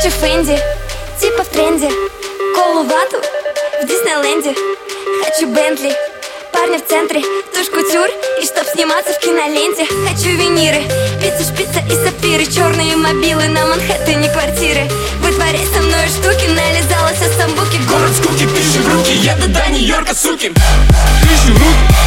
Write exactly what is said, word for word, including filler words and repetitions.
Хочу Фенди, типа в тренде, колу вату в Диснейленде. Хочу Бентли, парня в центре, тушь кутюр, и чтоб сниматься в киноленте. Хочу виниры, пиццу, шпица и сапфиры, черные мобилы на Манхэттене квартиры. Вытворяй со мной штуки, нализалась от самбуки. Город скуки, пиши в руки, я до Нью-Йорка, суки. Пиши в руки.